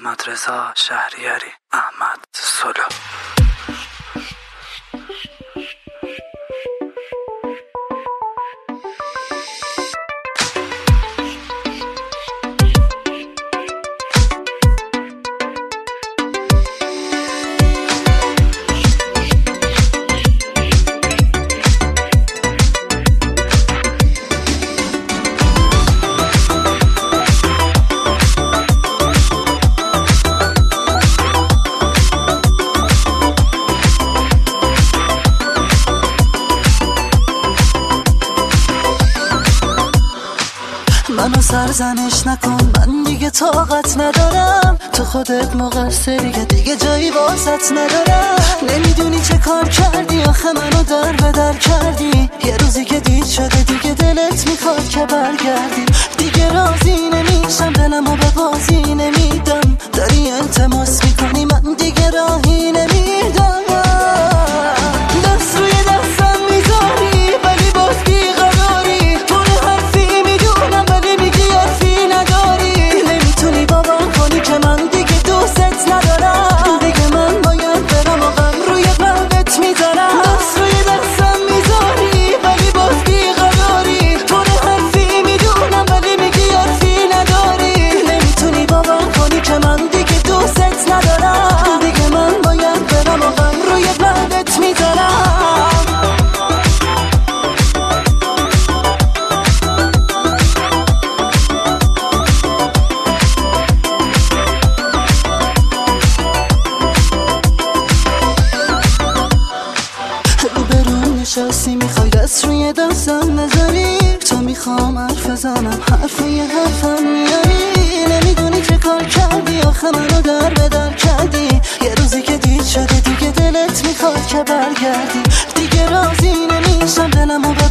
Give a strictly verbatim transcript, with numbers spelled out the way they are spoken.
احمد رضا شهریاری، احمد سولو. منو سرزنش نکن، من دیگه طاقت ندارم، تو خودت مقصری که دیگه جایی واسط ندارم. نمیدونی چه کار کردی آخه منو در به در کردی، یه روزی که دید شده دیگه دلت میخواد که برگردی. دیگه راضی نمیشم، دلمو به بازی نمیدم، داری التماس میکنی من دیگه راهی نمیدم. دست روی دستم میذاری ولی باز بیقراری، پر حرفی میدونم ولی میگی حرفی نداری. نمیتونی باور کنی که من دیگه دوستت ندارم، دیگه من باید برم و غم روی قلبت میذارم. دست روی دستم میذاری ولی باز بیقراری، پر حرفی میدونم ولی میگی حرفی نداری. نمیتونی باور کنی که من دیگه دوستت ندارم، دیگه من باید برم و غم روی قلبت میذارم. روبرو نشستی میخوای دست روی دستم نذاری، تو میخوام حرف بزنم حرف روی حرفم میاری. نمیدونی چه کار کردی آخه منو در به در کردی، یه روزی که دید شده دیگه دلت میخواد که برگردی. دیگه راضی نمیشم، دلمو